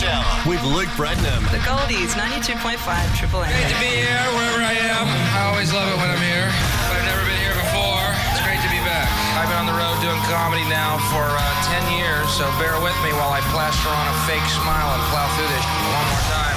Rush Hour with Luke Bradnam. The Goldies, 92.5 Triple M. Great to be here wherever I am. I always love it when I'm here, but I've never been here before. It's great to be back. I've been on the road doing comedy now for 10 years, so bear with me while I plaster on a fake smile and plow through this one more time.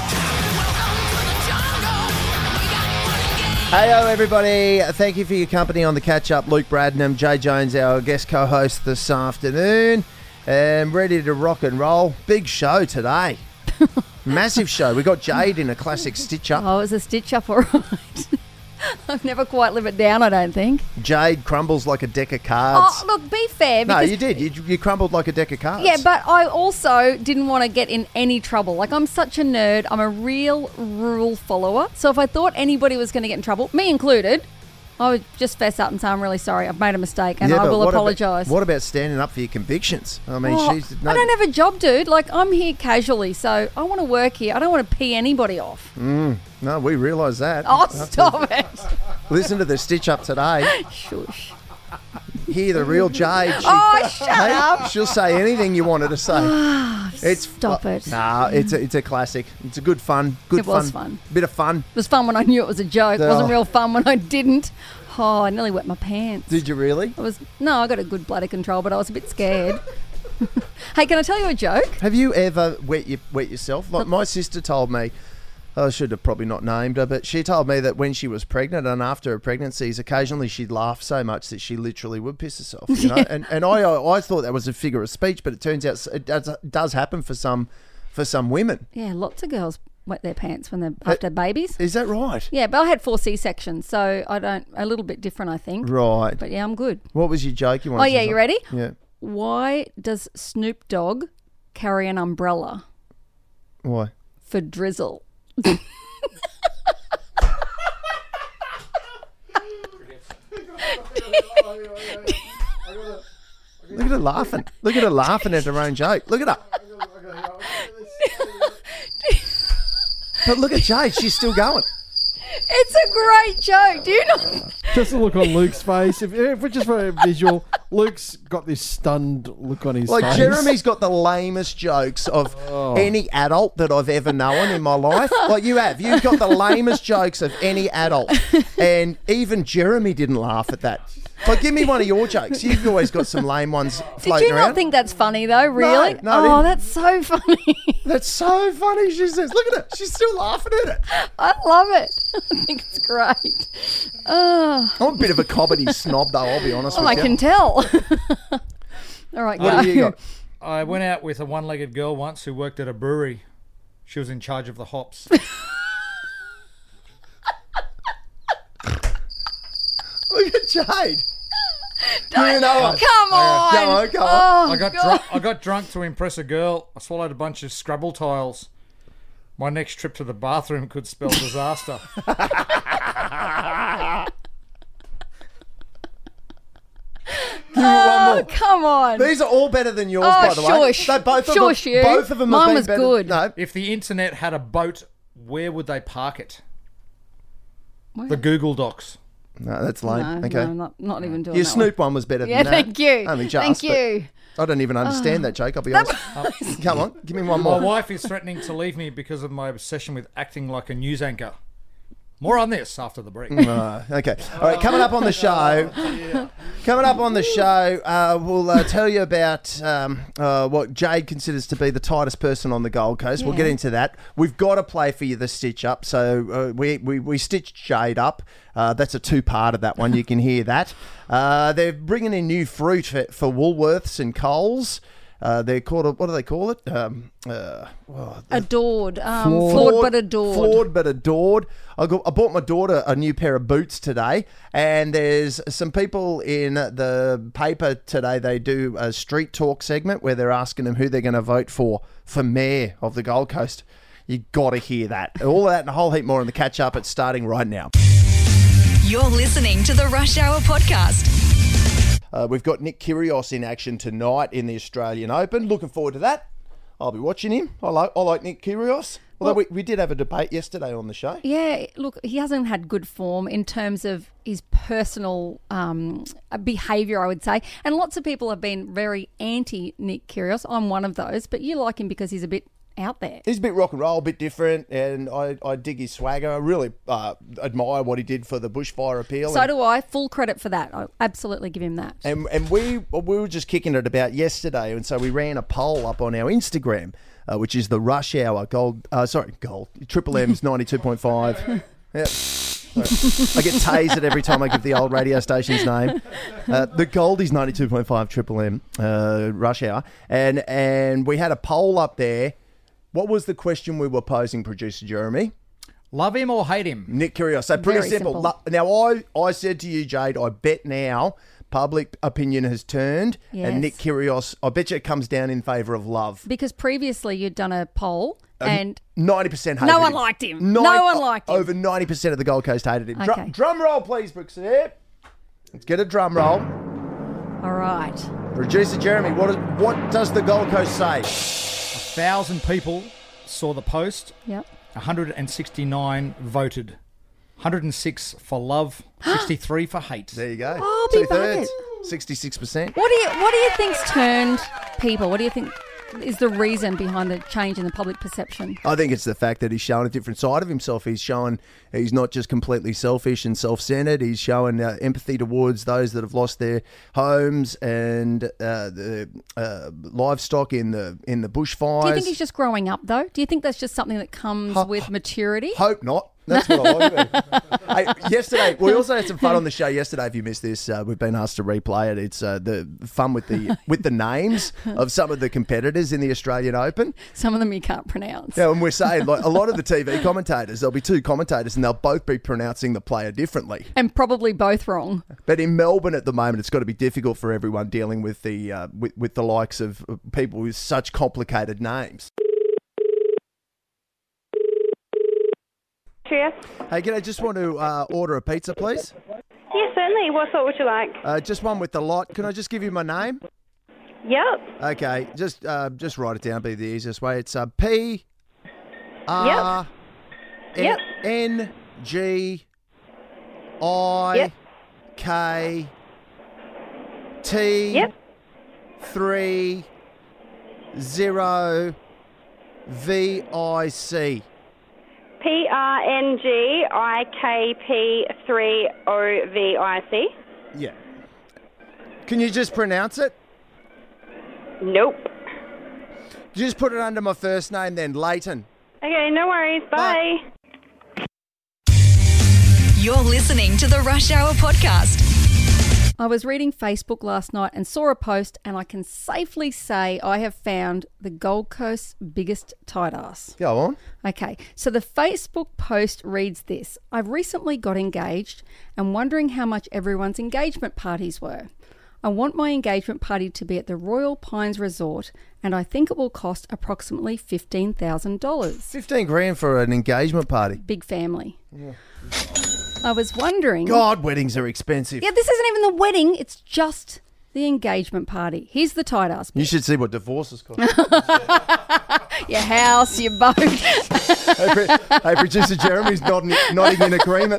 Heyo everybody, thank you for your company on the catch-up. Luke Bradnam, Jay Jones, our guest co-host this afternoon, and ready to rock and roll. Big show today. Massive show. We got Jade in a classic stitch-up. Oh, it was a stitch-up, all right. I've never quite lived it down, I don't think. Jade crumbles like a deck of cards. Oh, look, be fair. No, because, you did. You crumbled like a deck of cards. Yeah, but I also didn't want to get in any trouble. Like, I'm such a nerd. I'm a real rule follower. So if I thought anybody was going to get in trouble, me included, I would just fess up and say, I'm really sorry. I've made a mistake and I will apologise. What about standing up for your convictions? I mean, I don't have a job, dude. Like, I'm here casually, so I want to work here. I don't want to pee anybody off. No, we realise that. Oh, stop it. Listen to the stitch-up today. Shush. Hear the real Jade. Shut up. She'll say anything you want her to say. Stop it. Nah, it's a classic. It's a good fun. It was fun. Bit of fun. It was fun when I knew it was a joke. It Oh. wasn't real fun when I didn't. Oh, I nearly wet my pants. Did you really? I got a good bladder control, but I was a bit scared. Hey, can I tell you a joke? Have you ever wet yourself? Like my sister told me, I should have probably not named her, but she told me that when she was pregnant and after her pregnancies, occasionally she'd laugh so much that she literally would piss herself. You know? And I thought that was a figure of speech, but it turns out it does happen for some women. Yeah, lots of girls wet their pants when they're after babies. Is that right? Yeah, but I had 4 C-sections, so a little bit different, I think. Right. But yeah, I'm good. What was your joke you wanted Oh, to yeah, say? you ready? Yeah. Why does Snoop Dogg carry an umbrella? Why? For drizzle. Look at her laughing. Look at her laughing at her own joke. Look at her. But look at Jade. She's still going. It's a great joke. Do you know? Just a look on Luke's face. If we're just for a visual, Luke's got this stunned look on his face. Like Jeremy's got the lamest jokes of any adult that I've ever known in my life. Like you have. You've got the lamest jokes of any adult. And even Jeremy didn't laugh at that. Like, give me one of your jokes. You've always got some lame ones floating Did you around. not think that's funny, though, really? No, I didn't. That's so funny. That's so funny, she says. Look at it. She's still laughing at it. I love it. I think it's great. I'm a bit of a comedy snob, though, I'll be honest with I you. can tell. All right, What go. have you got? I went out with a one-legged girl once who worked at a brewery. She was in charge of the hops. Look at Jade. You know it. Come on. Go on. I got drunk to impress a girl. I swallowed a bunch of Scrabble tiles. My next trip to the bathroom could spell disaster. Oh, come on. These are all better than yours, by the way. Shush. They both of Shush, them, you. both of them Mine have been was better. good. No, If the internet had a boat, where would they park it? Where? The Google Docs. no, that's lame. No, okay. no, not even doing Your that Snoop one was better Yeah, than that. thank you. Only just. Thank but you. I don't even understand that joke, I'll be honest. Come on, give me one My more. wife is threatening to leave me because of my obsession with acting like a news anchor. More on this after the break. Okay. All right, coming up on the show. Coming up on the show, we'll tell you about what Jade considers to be the tightest person on the Gold Coast. We'll get into that. We've got to play for you the stitch up. So we stitched Jade up. That's a two-part of that one. You can hear that. They're bringing in new fruit for Woolworths and Coles. They're called, what do they call it? Adored. Flawed but adored. Flawed but adored. I bought my daughter a new pair of boots today, and there's some people in the paper today. They do a street talk segment where they're asking them who they're going to vote for mayor of the Gold Coast. You got to hear that. All of that and a whole heap more in the catch up. It's starting right now. You're listening to the Rush Hour podcast. We've got Nick Kyrgios in action tonight in the Australian Open. Looking forward to that. I'll be watching him. I like Nick Kyrgios. Although we did have a debate yesterday on the show. Yeah, look, he hasn't had good form in terms of his personal behaviour, I would say. And lots of people have been very anti-Nick Kyrgios. I'm one of those. But you like him because he's a bit out there. He's a bit rock and roll, a bit different, and I dig his swagger. I really admire what he did for the bushfire appeal. So do I. Full credit for that. I absolutely give him that. And we were just kicking it about yesterday, and so we ran a poll up on our Instagram, which is the Rush Hour Gold. Triple M's 92.5. Yep. I get tased every time I give the old radio station's name. The Goldie's 92.5 Triple M Rush Hour, and we had a poll up there. What was the question we were posing, producer Jeremy? Love him or hate him? Nick Kyrgios. So pretty Very simple. Now I said to you, Jade, I bet now public opinion has turned, Yes. and Nick Kyrgios, I bet you it comes down in favour of love. Because previously you'd done a poll and 90% hated no one him. liked him. No one liked him. Over 90% of the Gold Coast hated him. Okay. Drum roll, please, Brooks. Yep. Let's get a drum roll. all right. Producer Jeremy, what does the Gold Coast say? 1,000 people saw the post. Yep. 169 voted. 106 for love, 63 for hate. There you go. Oh, be 2/3, 66%. What do you think's turned people? What do you think is the reason behind the change in the public perception? I think it's the fact that he's showing a different side of himself. He's showing he's not just completely selfish and self-centered. He's showing empathy towards those that have lost their homes and the livestock in the bushfires. Do you think he's just growing up, though? Do you think that's just something that comes with maturity? Hope not. That's what I like. Hey, yesterday, we also had some fun on the show yesterday. If you missed this, we've been asked to replay it. It's the fun with the names of some of the competitors in the Australian Open. Some of them you can't pronounce. Yeah, and we're saying like a lot of the TV commentators, there'll be two commentators, and they'll both be pronouncing the player differently. And probably both wrong. But in Melbourne at the moment, it's got to be difficult for everyone dealing with the with the likes of people with such complicated names. Cheers. Hey, can I just want to order a pizza, please? Yes, certainly. What sort would you like? Just one with the lot. Can I just give you my name? Yep. Okay, just write it down. Be the easiest way. It's P R Yep. N G I K T Yep. 30 VIC. PRNGIKP30VIC. Yeah. Can you just pronounce it? Nope. Just put it under my first name then, Leighton. Okay, no worries. Bye. You're listening to the Rush Hour Podcast. I was reading Facebook last night and saw a post, and I can safely say I have found the Gold Coast's biggest tight ass. Go on. Okay, so the Facebook post reads this. I've recently got engaged and wondering how much everyone's engagement parties were. I want my engagement party to be at the Royal Pines Resort, and I think it will cost approximately $15,000. 15 grand for an engagement party. Big family. Yeah. I was wondering... God, weddings are expensive. Yeah, this isn't even the wedding. It's just the engagement party. Here's the tight ass bit. You should see what divorces cost. Your house, your boat. Hey, producer Jeremy's nodding in agreement.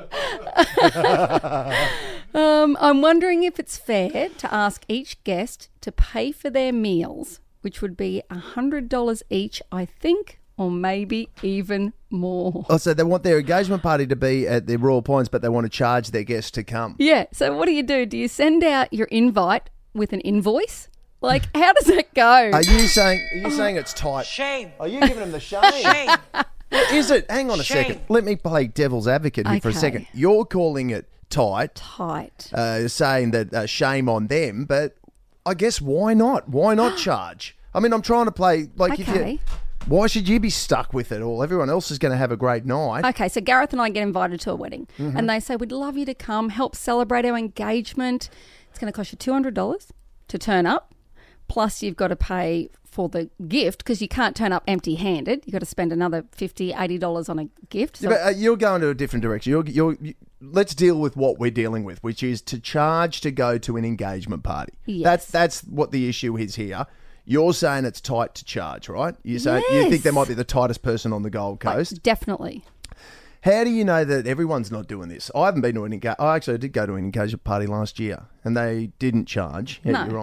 I'm wondering if it's fair to ask each guest to pay for their meals, which would be $100 each, I think, or maybe even more. Oh, so they want their engagement party to be at the Royal Pines, but they want to charge their guests to come. Yeah, so what do? Do you send out your invite with an invoice? Like, how does it go? Are you saying it's tight? Shame. Are you giving them the shame? Shame. What is it? Hang on a Shame. second. Let me play devil's advocate here for a Okay. second. You're calling it tight. Tight. Saying that shame on them, but I guess why not? Why not charge? I mean, I'm trying to play like if Okay. you. Why should you be stuck with it all? Everyone else is going to have a great night. Okay, so Gareth and I get invited to a wedding, and they say, we'd love you to come, help celebrate our engagement. It's going to cost you $200 to turn up, plus you've got to pay for the gift because you can't turn up empty-handed. You've got to spend another $50, $80 on a gift. So Yeah, but, you're going to a different direction. Let's deal with what we're dealing with, which is to charge to go to an engagement party. Yes. That's what the issue is here. You're saying it's tight to charge, right? You say you Yes. think there might be the tightest person on the Gold Coast. Definitely. How do you know that everyone's not doing this? I haven't been to an engagement. I did go to an engagement party last year, and they didn't charge. Yeah, No. you're right.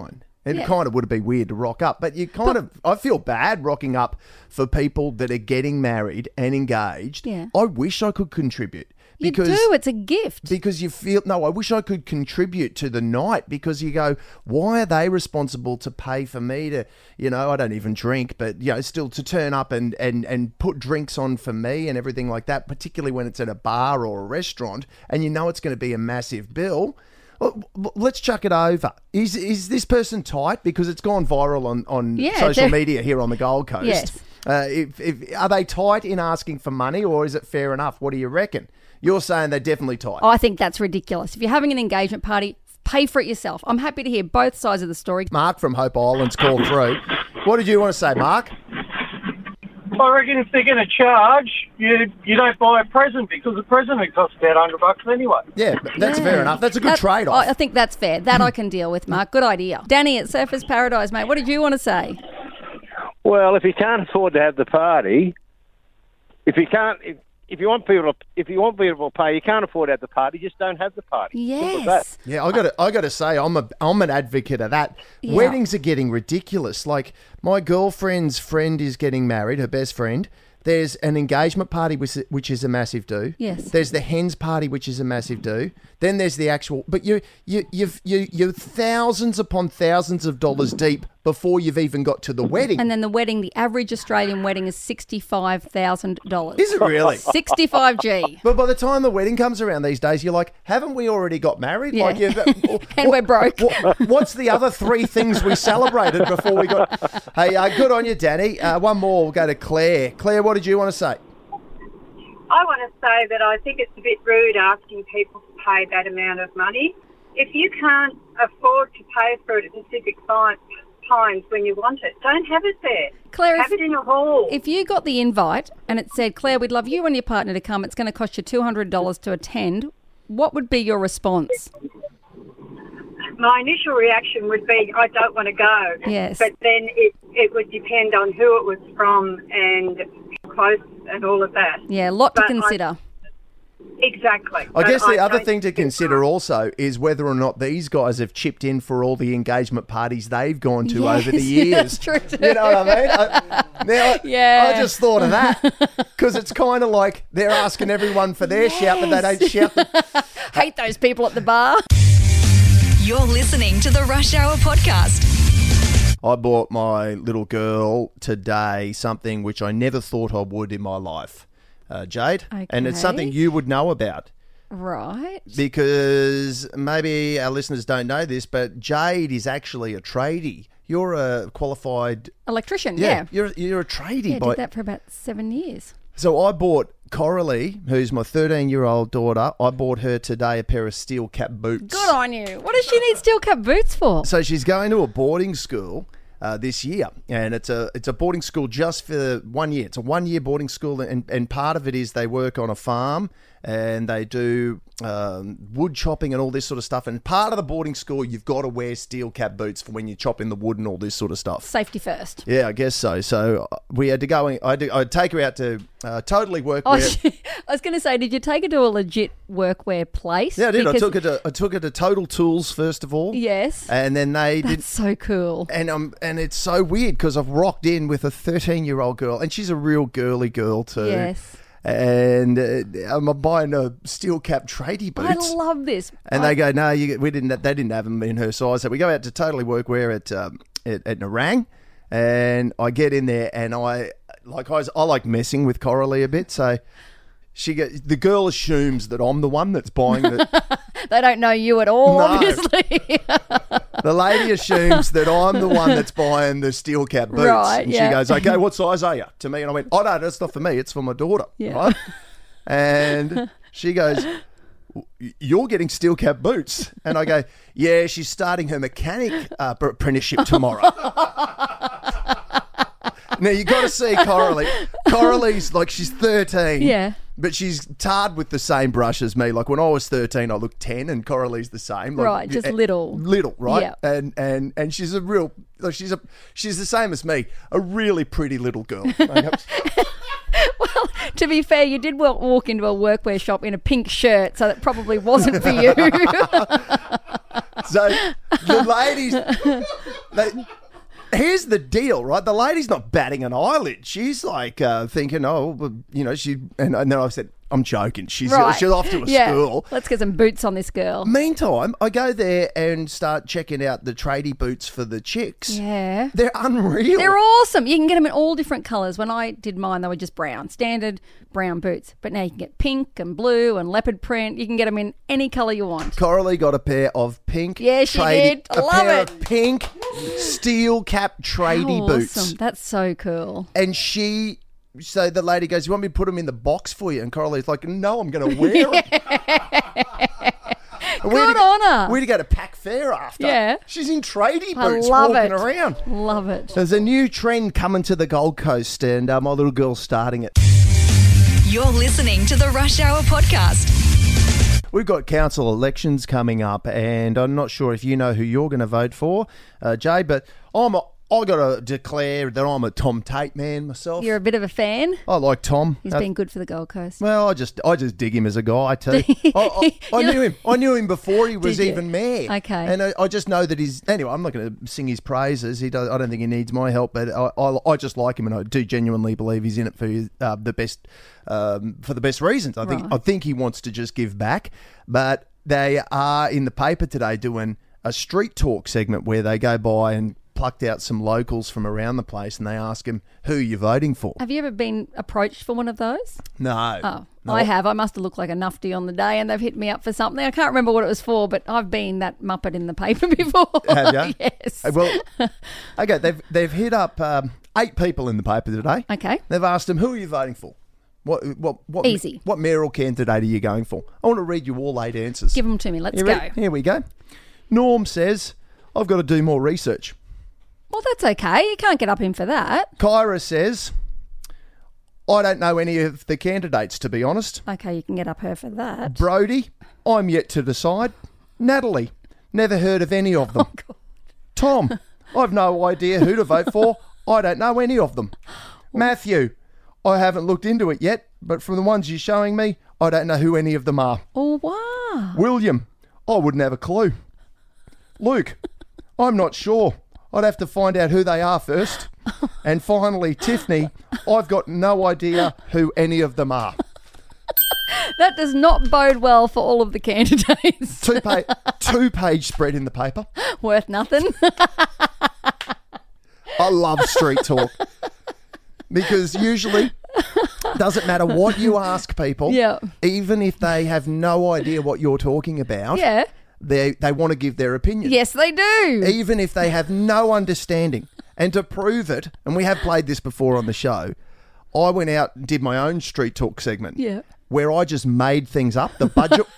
It kind of would be weird to rock up, but I feel bad rocking up for people that are getting married and engaged. Yeah. I wish I could contribute. You do. It's a gift. Because you feel, I wish I could contribute to the night, because you go, why are they responsible to pay for me to, I don't even drink, but, still to turn up and put drinks on for me and everything like that, particularly when it's at a bar or a restaurant and it's going to be a massive bill. Well, let's chuck it over. Is this person tight? Because it's gone viral on social media here on the Gold Coast. Yes. Are they tight in asking for money, or is it fair enough? What do you reckon? You're saying they're definitely tight. I think that's ridiculous. If you're having an engagement party, pay for it yourself. I'm happy to hear both sides of the story. Mark from Hope Island's called through. What did you want to say, Mark? I reckon if they're going to charge, you don't buy a present, because the present would cost about $100 anyway. Yeah, that's fair enough. That's a good trade-off. I think that's fair. That I can deal with, Mark. Good idea. Danny at Surfers Paradise, mate. What did you want to say? Well, if you can't afford to have the party, if you want people to pay, you can't afford to have the party, just don't have the party. Yes. Yeah, I got to say, I'm an advocate of that. Yeah. Weddings are getting ridiculous. Like, my girlfriend's friend is getting married, her best friend. There's an engagement party, which is a massive do. Yes. There's the hens party, which is a massive do. Then there's the actual. But you're thousands upon thousands of dollars deep before you've even got to the wedding. And then the wedding, the average Australian wedding is $65,000. Is it really? 65G. But by the time the wedding comes around these days, you're like, haven't we already got married? Yeah. Like, and we're broke. What's the other three things we celebrated before we got? Hey, good on you, Danny. One more. We'll go to Claire. Claire, what did you want to say? I want to say that I think it's a bit rude asking people to pay that amount of money. If you can't afford to pay for it at specific times when you want it, don't have it there. Claire, have it in a hall. If you got the invite and it said, Claire, we'd love you and your partner to come, it's going to cost you $200 to attend, what would be your response? My initial reaction would be, I don't want to go. Yes. But then it would depend on who it was from and close and all of that. Yeah, a lot to consider. Exactly. I guess the other thing to consider also is whether or not these guys have chipped in for all the engagement parties they've gone to over the years. That's true too. You know what I mean? I just thought of that, because it's kind of like they're asking everyone for their shout, but they don't shout. Hate those people at the bar. You're listening to the Rush Hour Podcast. I bought my little girl today something which I never thought I would in my life. Jade, and it's something you would know about. Right. Because maybe our listeners don't know this, but Jade is actually a tradie. You're a qualified... electrician, yeah. You're a tradie. Yeah, I did that for about 7 years. So I bought Coralie, who's my 13-year-old daughter, I bought her today a pair of steel cap boots. Good on you. What does she need steel cap boots for? So she's going to a boarding school this year, and it's a boarding school just for 1 year. It's a 1 year boarding school, and part of it is they work on a farm and they do wood chopping and all this sort of stuff. And part of the boarding school, you've got to wear steel cap boots for when you're chopping the wood and all this sort of stuff. Safety first. Yeah, I guess so. So we had to go. I'd take her out to Totally Workwear. I was going to say, did you take her to a legit workwear place? Yeah, I did. I took her to Total Tools first of all. Yes. And then That's so cool. And it's so weird because I've rocked in with a 13-year-old girl, and she's a real girly girl too. Yes. And I'm buying a steel cap tradie boots. I love this. And they go, no, we didn't. They didn't have them in her size. So we go out to Totally Workwear at Nerang, and I get in there, and I like messing with Coralie a bit. So the girl assumes that I'm the one that's buying the. They don't know you at all, No. obviously. The lady assumes that I'm the one that's buying the steel cap boots. Right, and yeah. she goes, okay, what size are you? To me, and I went, oh, no, that's not for me. It's for my daughter. Yeah. Right? And she goes, you're getting steel cap boots. And I go, yeah, she's starting her mechanic apprenticeship tomorrow. Now, you got to see Coralie. Coralie's like, she's 13. Yeah. But she's tarred with the same brush as me. Like when I was 13, I looked 10, and Coralie's the same. Like, Right, just little. Little, right? Yeah. And she's a real, like she's the same as me, a really pretty little girl. Well, to be fair, you did walk into a workwear shop in a pink shirt, so that probably wasn't for you. So the Here's the deal, right? The lady's not batting an eyelid. She's like thinking, she. And then I said, I'm joking. She's off to a school. Let's get some boots on this girl. Meantime, I go there and start checking out the tradie boots for the chicks. Yeah. They're unreal. They're awesome. You can get them in all different colours. When I did mine, they were just brown, standard brown boots. But now you can get pink and blue and leopard print. You can get them in any colour you want. Coralie got a pair of pink. Yeah, she did. I love a pair it. of pink steel cap tradie boots. Awesome. That's so cool. And so the lady goes, you want me to put them in the box for you? And Coralie's like, no, I'm going to wear them. Good on her. We're to go to Pack Fair after. Yeah. She's in tradie I boots love walking it. around. Love it. There's a new trend coming to the Gold Coast, and my little girl's starting it. You're listening to the Rush Hour Podcast. We've got council elections coming up, and I'm not sure if you know who you're going to vote for, Jay, but I got to declare that I'm a Tom Tate man myself. You're a bit of a fan? I like Tom. He's been good for the Gold Coast. Well, I just dig him as a guy too. I knew him. I knew him before he was even mayor. Okay. And I just know that he's. Anyway, I'm not going to sing his praises. I don't think he needs my help, but I just like him, and I do genuinely believe he's in it for the best reasons. I think he wants to just give back. But they are in the paper today doing a street talk segment where they go by and plucked out some locals from around the place and they ask him, who are you voting for? Have you ever been approached for one of those? No. Oh, No. I have. I must have looked like a nufty on the day and they've hit me up for something. I can't remember what it was for, but I've been that muppet in the paper before. Have you? Yes. Well, okay, they've hit up 8 people in the paper today. Okay. They've asked them, who are you voting for? What Easy. What mayoral candidate are you going for? I want to read you all 8 answers. Give them to me. Let's go. Here we go. Norm says, I've got to do more research. Well, that's okay. You can't get up him for that. Kyra says, I don't know any of the candidates, to be honest. Okay, you can get up her for that. Brody, I'm yet to decide. Natalie, never heard of any of them. Oh, God. Tom, I've no idea who to vote for. I don't know any of them. Matthew, I haven't looked into it yet, but from the ones you're showing me, I don't know who any of them are. Oh, wow. William, I wouldn't have a clue. Luke, I'm not sure. I'd have to find out who they are first. And finally, Tiffany, I've got no idea who any of them are. That does not bode well for all of the candidates. Two-page spread in the paper. Worth nothing. I love street talk. Because usually, doesn't matter what you ask people, Yeah. even if they have no idea what you're talking about, Yeah. they want to give their opinion. Yes, they do. Even if they have no understanding. And to prove it, and we have played this before on the show, I went out and did my own street talk segment. Yeah. Where I just made things up. The budget...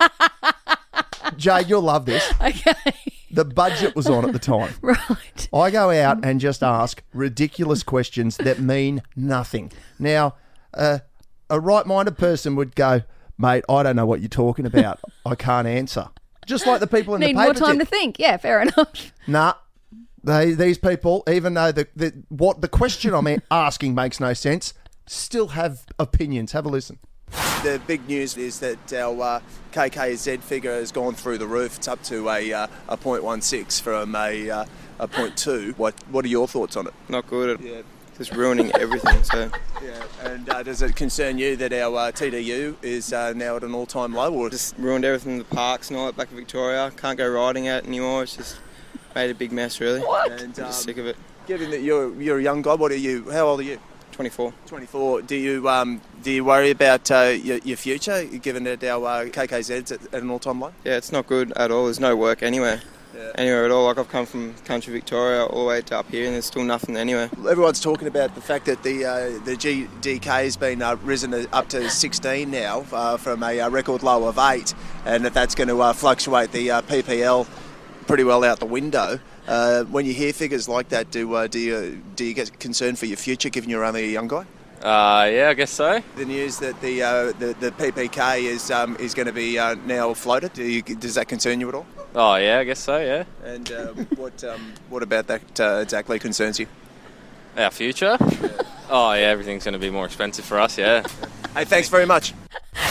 Jay, you'll love this. Okay. The budget was on at the time. Right. I go out and just ask ridiculous questions that mean nothing. Now, a right-minded person would go, mate, I don't know what you're talking about. I can't answer. Just like the people in Need the paper more time did. to think. Yeah, fair enough. Nah. These people, even though what the question I'm asking makes no sense, still have opinions. Have a listen. The big news is that our KKZ figure has gone through the roof. It's up to a 0.16 from a 0.2. What are your thoughts on it? Not good. Just ruining everything. So Yeah, and does it concern you that our TDU is now at an all-time low? Or just ruined everything in the parks and all that back in Victoria. Can't go riding out anymore. It's just made a big mess, really. What? I'm just sick of it. Given that you're a young guy, what are you? How old are you? 24. 24. Do you worry about your future, given that our KKZ's at an all-time low? Yeah, it's not good at all. There's no work anywhere. Anywhere at all. Like, I've come from country Victoria all the way to up here and there's still nothing anywhere. Everyone's talking about the fact that the GDK has been risen up to 16 now from a record low of 8, and that's going to fluctuate the PPL pretty well out the window. When you hear figures like that, do you get concerned for your future, given you're only a young guy? Yeah, I guess so. The news that the PPK is going to be now floated. Does that concern you at all? Oh yeah, I guess so. Yeah. And what about that exactly concerns you? Our future? Yeah. Oh yeah, everything's going to be more expensive for us. Yeah. Hey, thanks very much.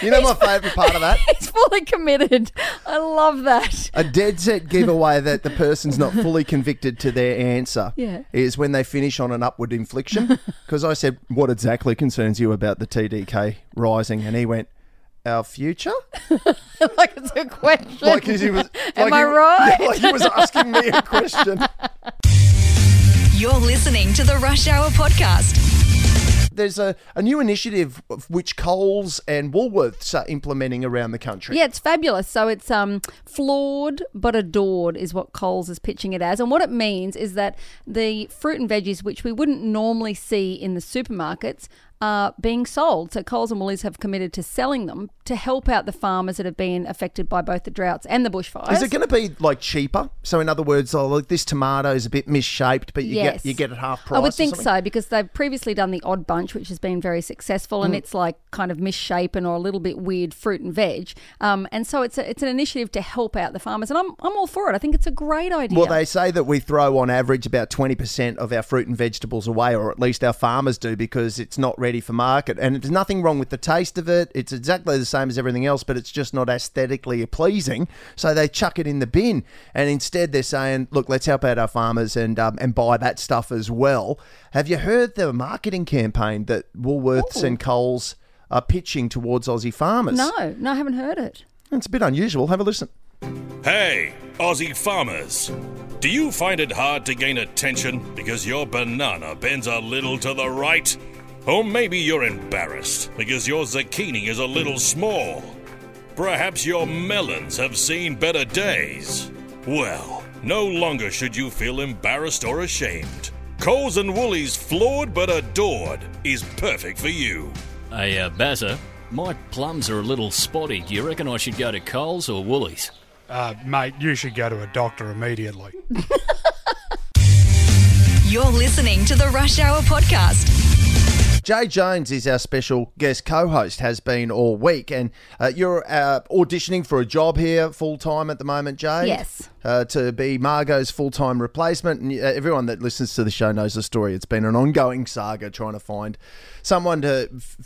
You know my favourite part of that? He's fully committed. I love that. A dead set giveaway that the person's not fully convicted to their answer is when they finish on an upward inflection. Because I said, what exactly concerns you about the TDK rising? And he went, our future? Like it's a question. Like he was, Am I right? Like he was asking me a question. You're listening to the Rush Hour Podcast. There's a new initiative which Coles and Woolworths are implementing around the country. Yeah, it's fabulous. So it's flawed but adored is what Coles is pitching it as. And what it means is that the fruit and veggies, which we wouldn't normally see in the supermarkets, are being sold. So Coles and Woolies have committed to selling them to help out the farmers that have been affected by both the droughts and the bushfires. Is it going to be like cheaper? So in other words, like this tomato is a bit misshaped, but you get it half price. I would think so, because they've previously done the Odd Bunch, which has been very successful, and it's like kind of misshapen or a little bit weird fruit and veg. And so it's an initiative to help out the farmers, and I'm all for it. I think it's a great idea. Well, they say that we throw on average about 20% of our fruit and vegetables away, or at least our farmers do, because it's not ready for market. And there's nothing wrong with the taste of it. It's exactly the same as everything else, but it's just not aesthetically pleasing. So they chuck it in the bin. And instead they're saying, look, let's help out our farmers and buy that stuff as well. Have you heard the marketing campaign that Woolworths and Coles are pitching towards Aussie farmers? No, I haven't heard it. It's a bit unusual. Have a listen. Hey, Aussie farmers. Do you find it hard to gain attention because your banana bends a little to the right? Or maybe you're embarrassed because your zucchini is a little small. Perhaps your melons have seen better days. Well, no longer should you feel embarrassed or ashamed. Coles and Woolies Flawed But Adored is perfect for you. Hey, Bazza, my plums are a little spotty. Do you reckon I should go to Coles or Woolies? Mate, you should go to a doctor immediately. You're listening to the Rush Hour Podcast. Jay Jones is our special guest co-host, has been all week, and you're auditioning for a job here full-time at the moment, Jay? Yes. To be Margot's full-time replacement, and everyone that listens to the show knows the story. It's been an ongoing saga trying to find someone to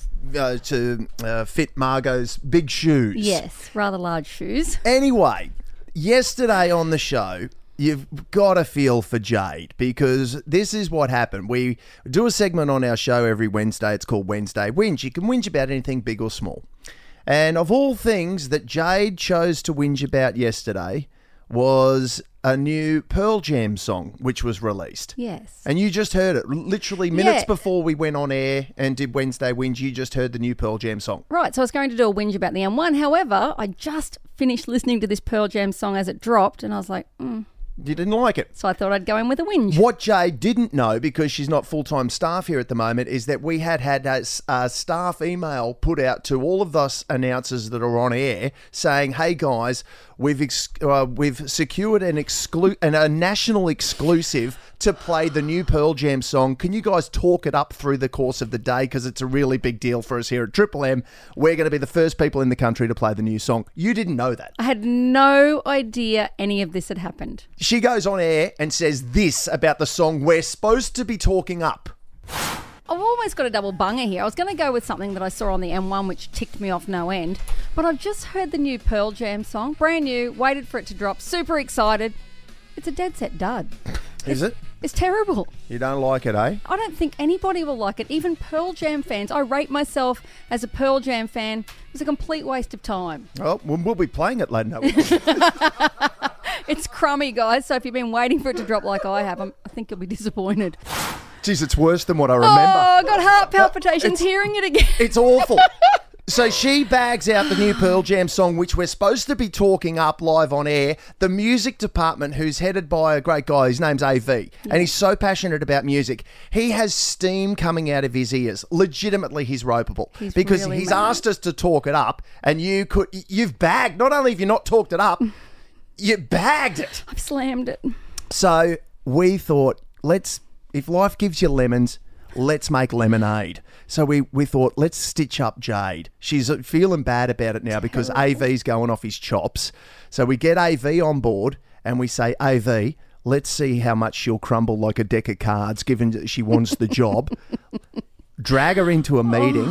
fit Margot's big shoes. Yes, rather large shoes. Anyway, yesterday on the show, you've got a feel for Jade, because this is what happened. We do a segment on our show every Wednesday. It's called Wednesday Whinge. You can whinge about anything big or small. And of all things that Jade chose to whinge about yesterday was a new Pearl Jam song, which was released. Yes. And you just heard it. Literally minutes before we went on air and did Wednesday Whinge, you just heard the new Pearl Jam song. Right, so I was going to do a whinge about the M1. However, I just finished listening to this Pearl Jam song as it dropped, and I was like, You didn't like it. So I thought I'd go in with a whinge. What Jade didn't know, because she's not full-time staff here at the moment, is that we had a staff email put out to all of those announcers that are on air saying, hey guys, we've secured a national exclusive to play the new Pearl Jam song. Can you guys talk it up through the course of the day, because it's a really big deal for us here at Triple M. We're going to be the first people in the country to play the new song. You didn't know that. I had no idea any of this had happened. She goes on air and says this about the song we're supposed to be talking up. I've almost got a double bunger here. I was going to go with something that I saw on the M1 which ticked me off no end, but I've just heard the new Pearl Jam song, brand new, waited for it to drop, super excited. It's a dead set dud. Is it? It's terrible. You don't like it, eh? I don't think anybody will like it, even Pearl Jam fans. I rate myself as a Pearl Jam fan. It was a complete waste of time. Well, we'll be playing it later. It's crummy, guys, so if you've been waiting for it to drop like I have, I think you'll be disappointed. Jeez, it's worse than what I remember. Oh, I got heart palpitations hearing it again. It's awful. So she bags out the new Pearl Jam song, which we're supposed to be talking up live on air. The music department, who's headed by a great guy, his name's AV, and he's so passionate about music. He has steam coming out of his ears. Legitimately, he's ropeable. Because really he's asked us to talk it up, and you've bagged. Not only have you not talked it up, you bagged it. I've slammed it. So we thought, if life gives you lemons, let's make lemonade. So we thought, let's stitch up Jade. She's feeling bad about it now because AV's going off his chops. So we get AV on board and we say, AV, let's see how much she'll crumble like a deck of cards given that she wants the job. Drag her into a meeting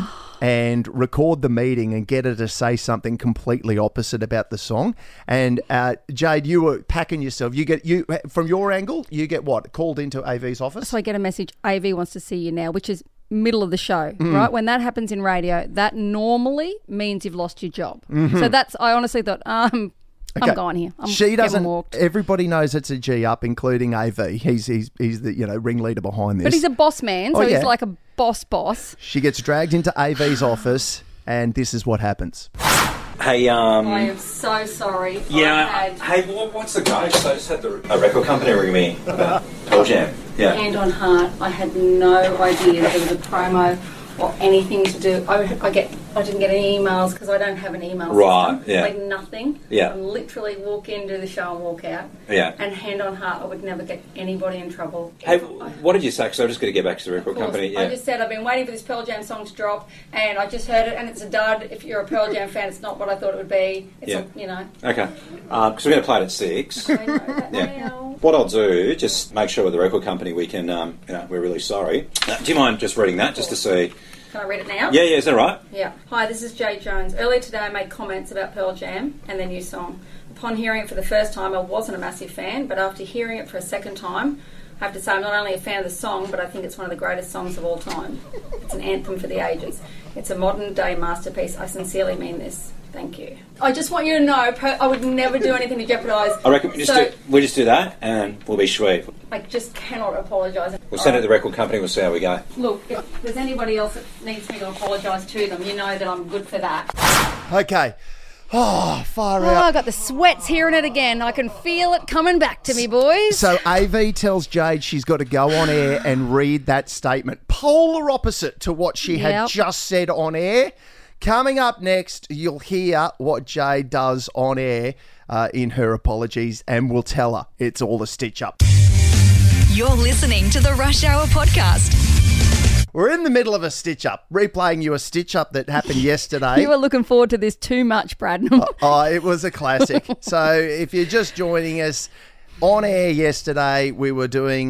and record the meeting and get her to say something completely opposite about the song. And Jade, you were packing yourself. You from your angle, you get what? Called into AV's office? So I get a message, AV wants to see you now, which is middle of the show, right? When that happens in radio, that normally means you've lost your job. So I honestly thought, I'm going here. She doesn't. Walked. Everybody knows it's a G up, including AV. He's the ringleader behind this. But he's a boss man, so he's like a boss. She gets dragged into AV's office, and this is what happens. Hey, I am so sorry. Yeah. Hey, what's the go? So I just had a record company ring me about Pearl Jam. Yeah. Hand on heart, I had no idea there was a promo or anything to do. I didn't get any emails because I don't have an email system. Right, yeah. Like nothing. Yeah. I literally walk in, do the show and walk out. Yeah. And hand on heart, I would never get anybody in trouble. Hey, what did you say? Because I'm just going to get back to the record company. Yeah. I just said I've been waiting for this Pearl Jam song to drop, and I just heard it, and it's a dud. If you're a Pearl Jam fan, it's not what I thought it would be. It's Okay. Because we're going to play it at 6. I know that now. What I'll do, just make sure with the record company we can, we're really sorry. Do you mind just reading that just to see? Can I read it now? Yeah, is that right? Yeah. Hi, this is Jade Jones. Earlier today I made comments about Pearl Jam and their new song. Upon hearing it for the first time, I wasn't a massive fan, but after hearing it for a second time, I have to say I'm not only a fan of the song, but I think it's one of the greatest songs of all time. It's an anthem for the ages. It's a modern-day masterpiece. I sincerely mean this. Thank you. I just want you to know, I would never do anything to jeopardise. I reckon we just do that and we'll be sweet. I just cannot apologise. We'll send it to the record company, we'll see how we go. Look, if there's anybody else that needs me to apologise to them, you know that I'm good for that. Okay. Oh, far out. I got the sweats hearing it again. I can feel it coming back to me, boys. So AV tells Jade she's got to go on air and read that statement. Polar opposite to what she had just said on air. Coming up next, you'll hear what Jade does on air in her apologies, and we'll tell her it's all a stitch-up. You're listening to the Rush Hour Podcast. We're in the middle of a stitch-up, replaying you a stitch-up that happened yesterday. You were looking forward to this too much, Bradnam. It was a classic. So if you're just joining us, on air yesterday, we were doing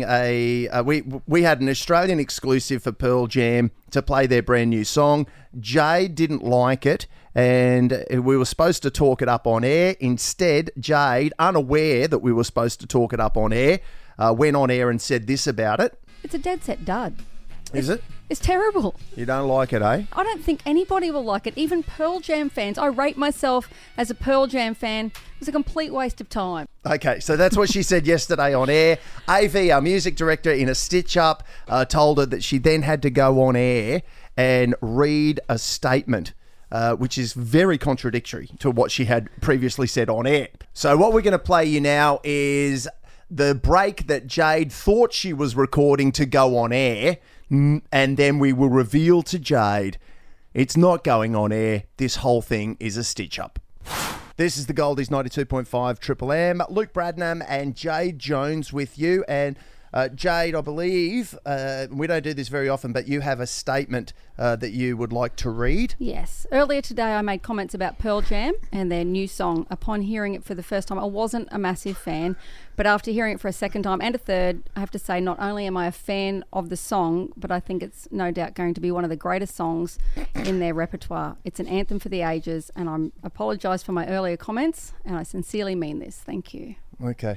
we had an Australian exclusive for Pearl Jam to play their brand new song. Jade didn't like it, and we were supposed to talk it up on air. Instead, Jade, unaware that we were supposed to talk it up on air, went on air and said this about it. It's a dead set dud. Is it? It's terrible. You don't like it, eh? I don't think anybody will like it. Even Pearl Jam fans. I rate myself as a Pearl Jam fan. It was a complete waste of time. Okay, so that's what she said yesterday on air. AV, our music director, in a stitch-up, told her that she then had to go on air and read a statement, which is very contradictory to what she had previously said on air. So what we're going to play you now is the break that Jade thought she was recording to go on air, and then we will reveal to Jade it's not going on air. This whole thing is a stitch-up. This is the Goldies 92.5 Triple M. Luke Bradnam and Jade Jones with you. And Jade, I believe, we don't do this very often, but you have a statement that you would like to read. Yes. Earlier today I made comments about Pearl Jam and their new song. Upon hearing it for the first time, I wasn't a massive fan, but after hearing it for a second time and a third, I have to say not only am I a fan of the song, but I think it's no doubt going to be one of the greatest songs in their repertoire. It's an anthem for the ages, and I apologise for my earlier comments, and I sincerely mean this. Thank you. Okay.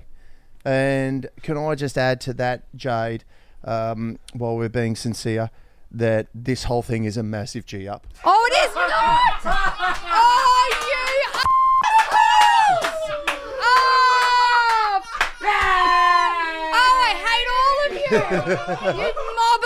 And can I just add to that, Jade, while we're being sincere, that this whole thing is a massive G-up. Oh, it is not! Oh, you assholes! Oh, I hate all of you! You mob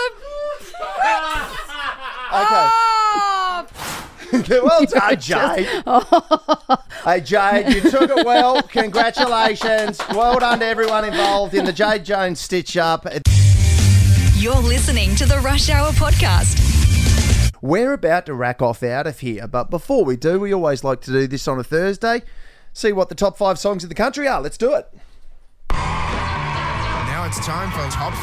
of pricks! Okay. Well done, Jade. Hey, Jade, you took it well. Congratulations. Well done to everyone involved in the Jade Jones stitch-up. You're listening to the Rush Hour Podcast. We're about to rack off out of here, but before we do, we always like to do this on a Thursday. See what the top 5 songs in the country are. Let's do it. Now it's time for Top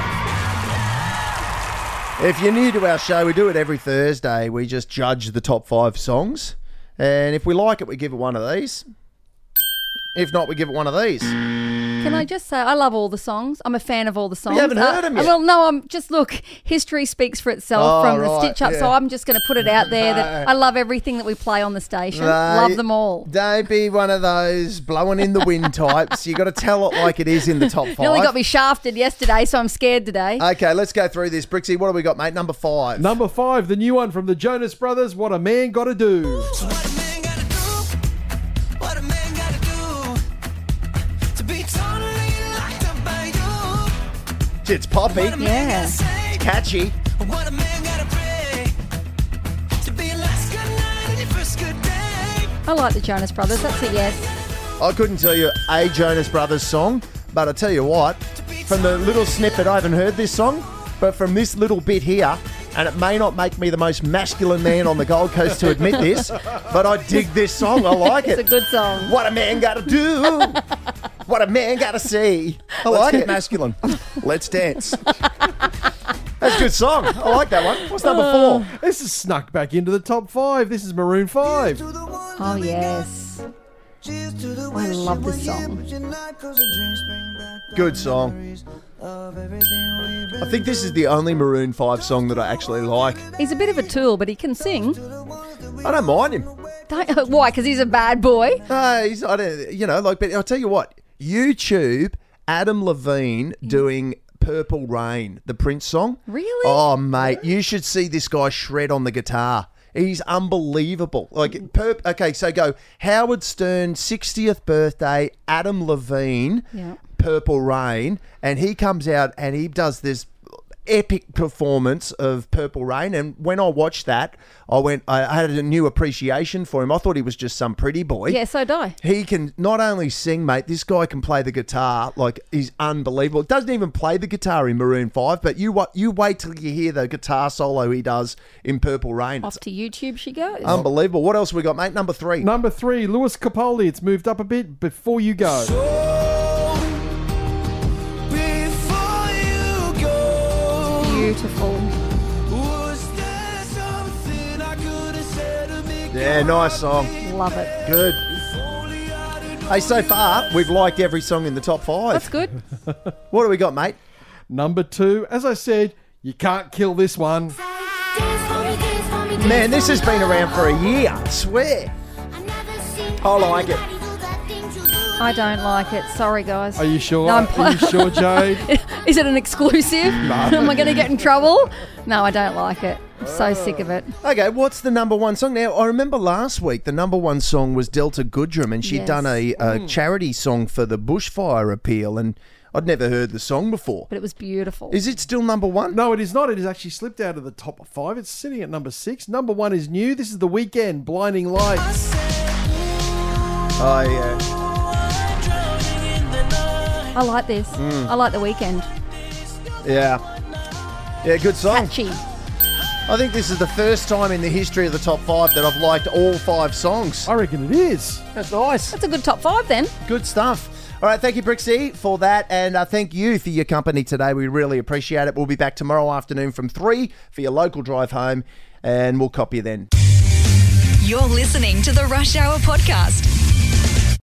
5. If you're new to our show, we do it every Thursday. We just judge the top 5 songs. And if we like it, we give it one of these. If not, we give it one of these. Can I just say, I love all the songs. I'm a fan of all the songs. You haven't heard them yet. Well, no, look, history speaks for itself from the Stitch Up, yeah. so I'm just going to put it out there that I love everything that we play on the station. Love them all. Don't be one of those blowing in the wind types. You got to tell it like it is in the top 5. Nearly got me shafted yesterday, so I'm scared today. Okay, let's go through this. Brixie, what have we got, mate? Number 5. Number 5, the new one from the Jonas Brothers, What a Man Gotta Do. It's poppy. Yeah. It's catchy. I like the Jonas Brothers. That's a yes. I couldn't tell you a Jonas Brothers song, but I tell you what, from the little snippet, I haven't heard this song, but from this little bit here, and it may not make me the most masculine man on the Gold Coast to admit this, but I dig this song. I like it. It's a good song. What a man gotta do. What a man gotta see. I like it. Masculine. Let's dance. That's a good song. I like that one. What's number 4? This is snuck back into the top 5. This is Maroon 5. Oh, yes. I love this song. Good song. I think this is the only Maroon 5 song that I actually like. He's a bit of a tool, but he can sing. I don't mind him. Why? Because he's a bad boy? But I'll tell you what. YouTube, Adam Levine doing Purple Rain, the Prince song. Really? Oh, mate, you should see this guy shred on the guitar. He's unbelievable. Okay, so go Howard Stern, 60th birthday, Adam Levine, Purple Rain, and he comes out and he does this epic performance of Purple Rain, and when I watched that, I had a new appreciation for him. I thought he was just some pretty boy. Yeah, so do I. He can not only sing, mate, this guy can play the guitar, like, he's unbelievable. Doesn't even play the guitar in Maroon 5, but you wait till you hear the guitar solo he does in Purple Rain. Off to YouTube she goes. Unbelievable. What else we got, mate? Number 3. Number 3, Lewis Capaldi. It's moved up a bit. Before You Go. Beautiful. Yeah, nice song. Love it. Good. Hey, so far, we've liked every song in the top 5. That's good. What do we got, mate? Number 2, as I said, you can't kill this one. Man, this has been around for a year, I swear. I like it. I don't like it. Sorry, guys. Are you sure? No, Are you sure, Jade? Is it an exclusive? No. Am I going to get in trouble? No, I don't like it. I'm so sick of it. Okay, what's the number 1 song? Now, I remember last week the number 1 song was Delta Goodrum, and she'd done a charity song for the bushfire appeal, and I'd never heard the song before. But it was beautiful. Is it still number 1? No, it is not. It has actually slipped out of the top 5. It's sitting at number 6. Number 1 is new. This is The Weeknd, Blinding Lights. Oh, yeah. I like this. I like The Weeknd. Yeah. Yeah, good song. Catchy. I think this is the first time in the history of the top 5 that I've liked all 5 songs. I reckon it is. That's nice. That's a good top 5 then. Good stuff. All right, thank you, Brixie, for that. And thank you for your company today. We really appreciate it. We'll be back tomorrow afternoon from 3 for your local drive home, and we'll copy you then. You're listening to the Rush Hour Podcast.